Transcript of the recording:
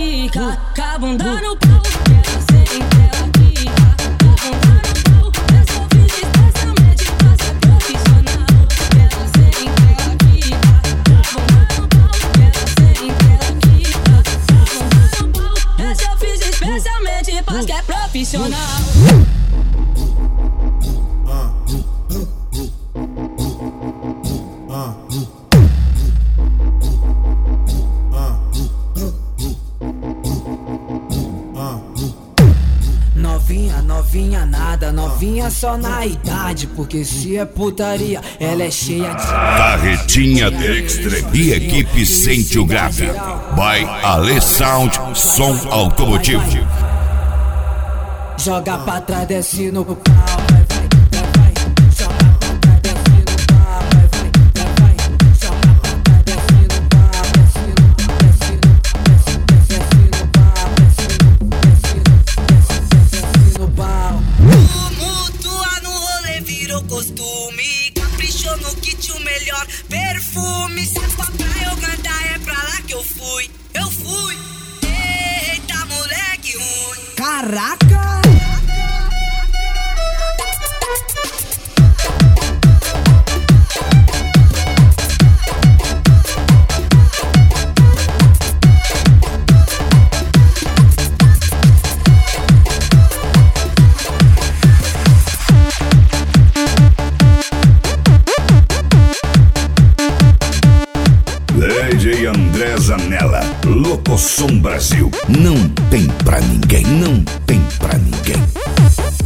quica, com a bunda no pau. Ela sente, ela quica, com a bunda no pau. Eu só fiz especialmente pra ser profissional. Ela sente, ela quica, com a bunda no pau. Ela sente, ela quica, com a bunda no pau. Essa eu fiz especialmente pra que é profissional. Novinha nada, novinha só na idade. Porque se é putaria, ela é cheia de... Carretinha Dextre e equipe Sente o Grave. By Ale Sound, som automotivo. Joga pra trás, desce no pau. Costume, caprichou no kit o melhor perfume. Se é pra praia eu cantar, é pra lá que eu fui. Eu fui. Eita, moleque ruim. Caraca! DJ André Zanella, Locosom Brasil. Não tem pra ninguém, não tem pra ninguém.